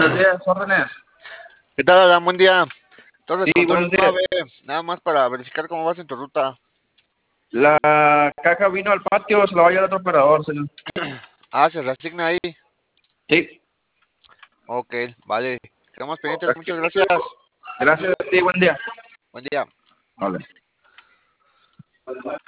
buenos días, órdenes. ¿Qué tal, Alan? Buen día. Entonces, Sí, control buenos días. 9, nada más para verificar cómo vas en tu ruta. La caja vino al patio, se la va a llevar otro operador, señor. Se reasigna ahí. Sí. Ok, vale. Quedamos pendientes, muchas gracias. Gracias a ti, buen día. Buen día. Vale.